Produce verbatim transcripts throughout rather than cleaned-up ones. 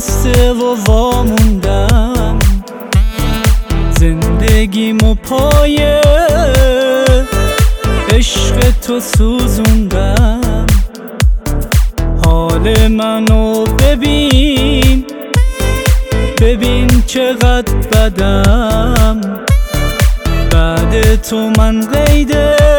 خسته و واموندم، زندگیمو پای عشق تو سوزوندم. حال منو ببین، ببین چقدر بدم، بعد تو من قید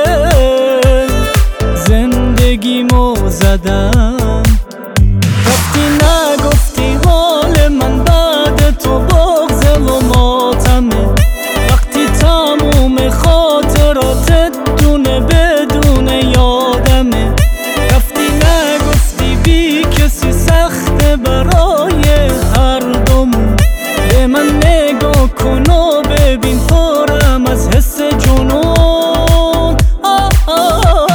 زندگیمو زدم. وقتی نگفتی حال من بعد تو بغضه و ماتمه، وقتی تموم خاطراتت دونه بدون یادمه، رفتی نگفتی بی کسی سخته برای هر دومون. به من نگاه کن و ببین پرم از حس جنون. آه آه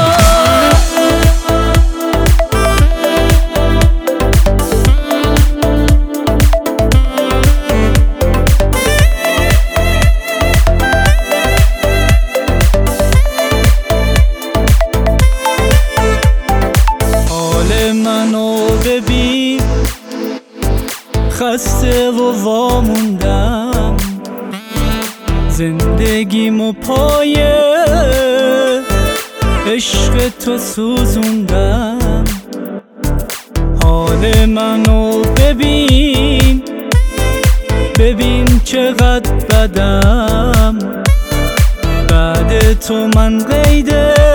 حال منو ببین، خسته و واموندم، زندگیمو پای عشق تو سوزوندم. حال منو ببین، ببین چقدر بدم، بعد تو من قید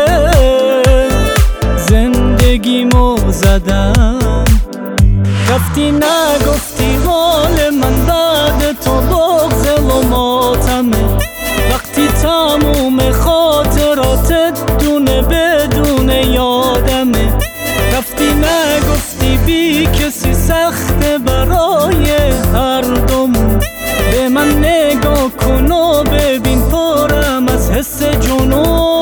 زندگیمو زدم. رفتی نگفتی حال من بعد تو بغضه و ماتمه، وقتی تموم خاطراتت دونه بدون یادمه، رفتی نگفتی بی کسی سخته برای هر دومون. به من نگاه کن و ببین پرم از حس جنون.